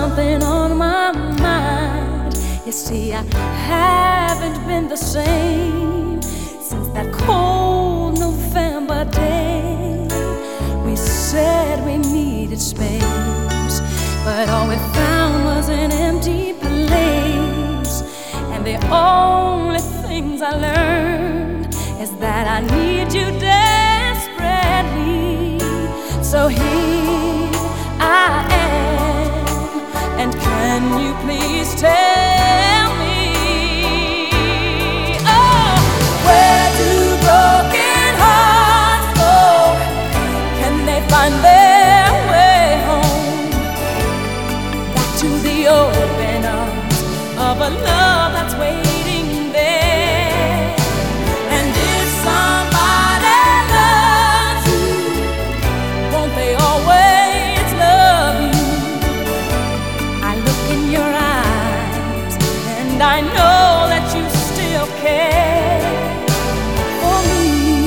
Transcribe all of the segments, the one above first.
something on my mind. You see, I haven't been the same since that cold November day. We said we needed space, but all we found was an empty place. And the only things I learned is that I need you desperately. So here I am, and can you please tell me, oh, where do broken hearts go? Can they find their way home? Back to the open arms of a love that's waiting there. And if somebody loves you, won't they always love you? I look in your eyes and I know that you still care for me.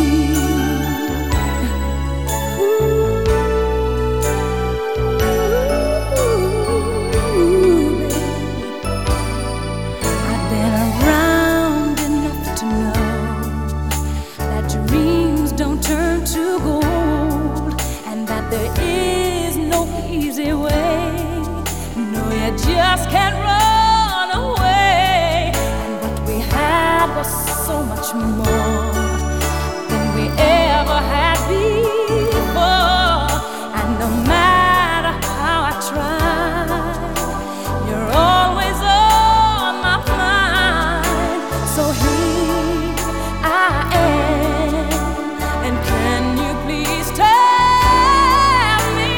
I've been around enough to know that dreams don't turn to gold, and that there is no easy way. No, you just can't run away. And what we had was so much more than we ever had before. And no matter how I try, you're always on my mind. So here I am, and can you please tell me,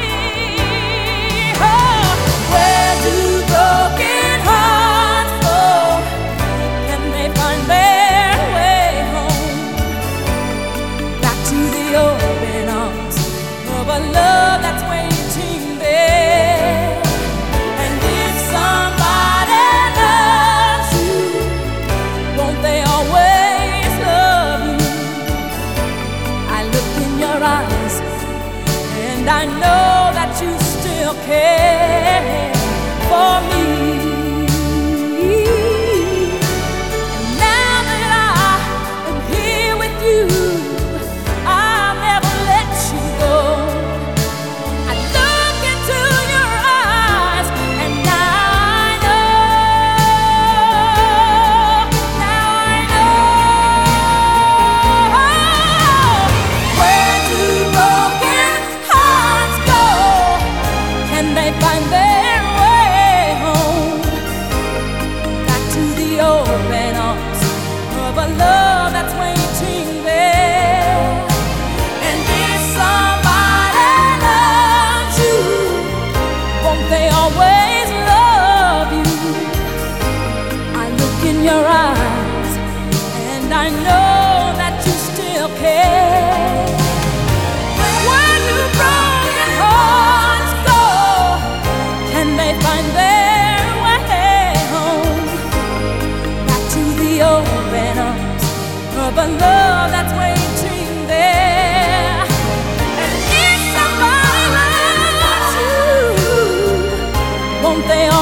oh, where do broken hearts go? Can they find their way home? Back to the open arms of a love that's waiting there. And if somebody loves you, won't they always love you? I look in your eyes and I know that you still care for me. And now that I am here with you, I'll never let you go. I look into your eyes and now I know. Where do broken hearts go? Can they find their way home? Back to the open arms of a love that's waiting there. And if somebody loves you, won't they always love you? I look in your eyes and I know that you still care. Where do broken hearts go? Can they find their way home? Back to the open arms of a love that's waiting there. And if somebody loves you, won't they